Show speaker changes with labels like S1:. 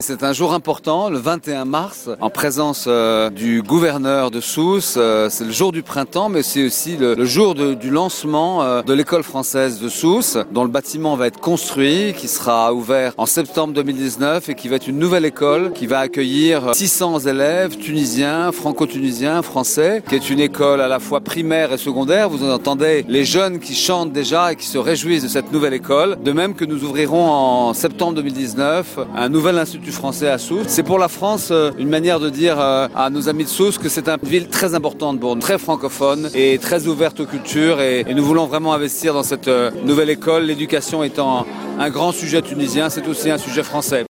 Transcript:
S1: c'est un jour important, le 21 mars, en présence du gouverneur de Sousse. C'est le jour du printemps, mais c'est aussi le jour du lancement de l'école française de Sousse, dont le bâtiment va être construit, qui sera ouvert en septembre 2019 et qui va être une nouvelle école qui va accueillir 600 élèves tunisiens, franco-tunisiens, français, qui est une école à la fois primaire et secondaire. Vous entendez les jeunes qui chantent déjà et qui se réjouissent de cette nouvelle école. De même que nous ouvrirons en septembre 2019 un nouvel institut français à Sousse. C'est pour la France une manière de dire à nos amis de Sousse que c'est une ville très importante pour nous, très francophone et très ouverte aux cultures et nous voulons vraiment investir dans cette nouvelle école. L'éducation étant un grand sujet tunisien, c'est aussi un sujet français.